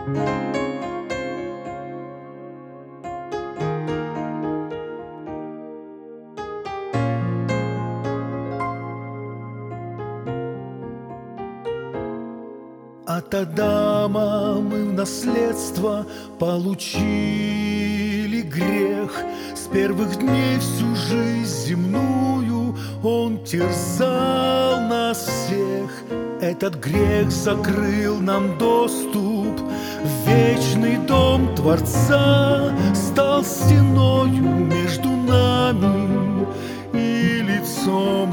От Адама мы в наследство получили грех. С первых дней всю жизнь земную Он терзал нас всех. Этот грех закрыл нам доступ в вечный дом Творца, стал стеною между нами и лицом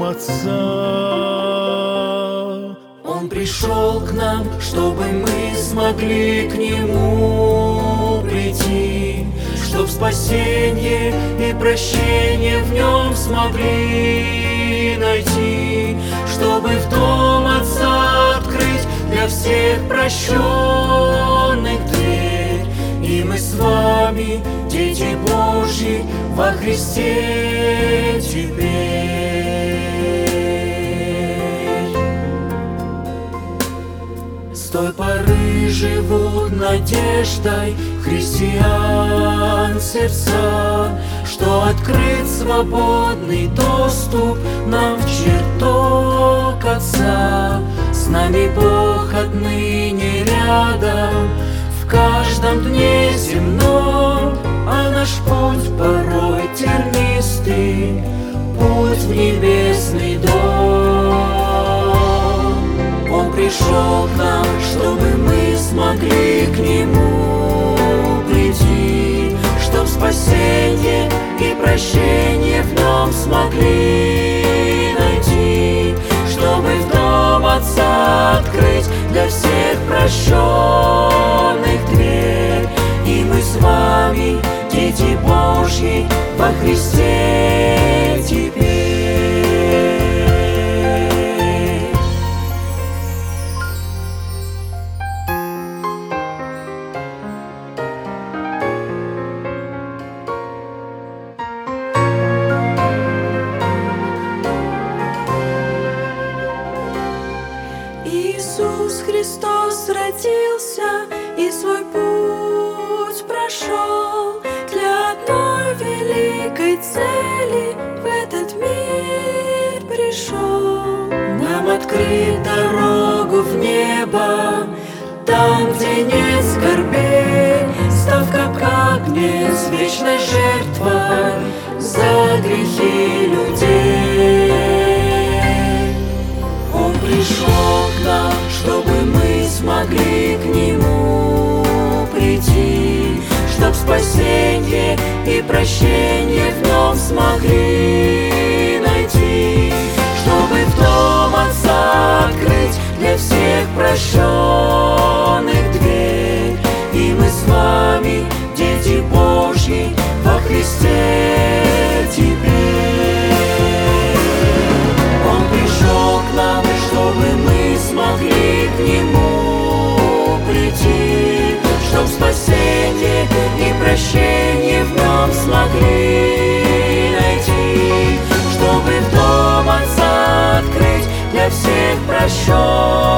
Отца. Он пришел к нам, чтобы мы смогли к Нему прийти, чтоб спасение и прощение в Нем смогли найти, чтобы в дом Отца открыть для всех прощенных дверь. И мы с вами, дети Божьи, во Христе теперь. С той поры живут надеждой христиан сердца, что открыт свободный доступ нам в чертог Отца. С нами Бог отныне рядом в каждом дне земном, а наш путь порой тернистый, путь в небесный дом. Он пришел к нам, чтобы мы смогли к Нему прийти, чтоб спасение и прощение в Нем смогли найти, чтобы в дом Отца открыть для всех прощенных дверь. И мы с вами, дети Божьи, во Христе теперь. Иисус Христос родился и свой путь прошел для одной великой цели, в этот мир пришел. Нам открыть дорогу в небо, там, где нет скорбей, став как агнец вечной жертвой за грехи людей. Он пришел к нам, чтобы мы смогли к Нему прийти, чтоб спасение и прощение в Нем смогли найти, чтобы в дом Отца открыть для всех прощенных дверь. И мы с вами, дети Божьи, во Христе теперь. Он пришел к нам, чтобы мы смогли к Нему прийти, чтоб спасение и прощение в Нем смогли найти, чтобы в дом Отца открыть для всех прощенных